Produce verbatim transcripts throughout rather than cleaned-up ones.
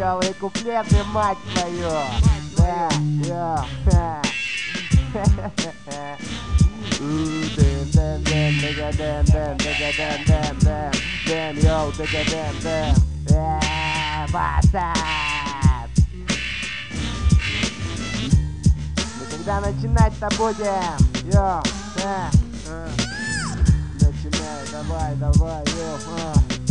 веселые куплеты, мать твою. Да, йо, ха. Дэм, дэм, дэм, дэга, дэм, дэм, дэга, дэм, дэм, дэм, дэм, йоу, дэга, дэм, дэм. Эээ, баста. Мы когда начинать-то будем? Йо, э, э. Начинай, давай, давай, йо, а.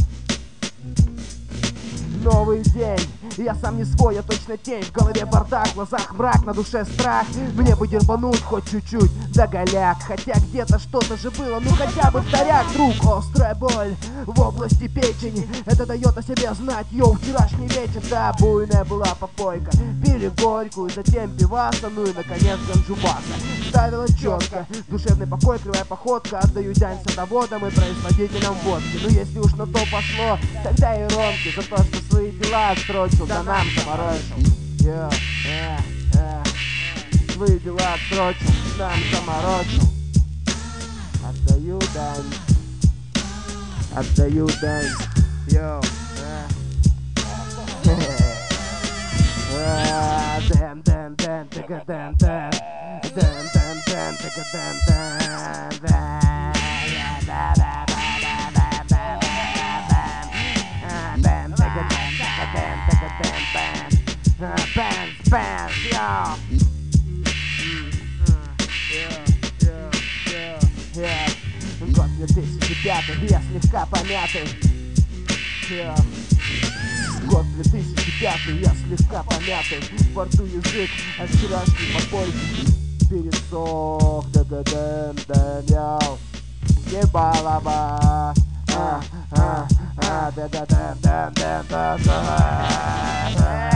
Новый день, я сам не свой, я точно тень. В голове бардак, в глазах мрак, на душе страх. Мне бы дербануть хоть чуть-чуть, да голяк. Хотя где-то что-то же было, ну хотя бы вторяк. Друг, острая боль в области печени, это дает о себе знать. Йоу, вчерашний вечер, да, буйная была попойка. Пили горькую, затем пиваса, ну и наконец ганджубаса. Ставила четко, душевный покой, кривая походка. Отдаю дань садоводам и производителям водки. Ну если уж на то пошло, тогда и ромки за то, что свои дела отстрочил, да нам заморочил. Йо, э, э. Свои дела отстрочил, нам заморочил. Отдаю дань, отдаю дань. Йо, э. Дэм, дэм, дэм, дэга, дэм, дэм. Дэм, дэм, дэм, дэга, дэм, дэм, дэм. Bands, bands, yo. Год две тысячи пятый, я слегка помятый. Год две тысячи пятый, я слегка помятый. Во рту язык от вчерашней попойки пересох. Да-да-дэм, дэм, йоу. Ебалаба. А, а, а, да-да-дэм, дэм, дэм, дэм, дэм.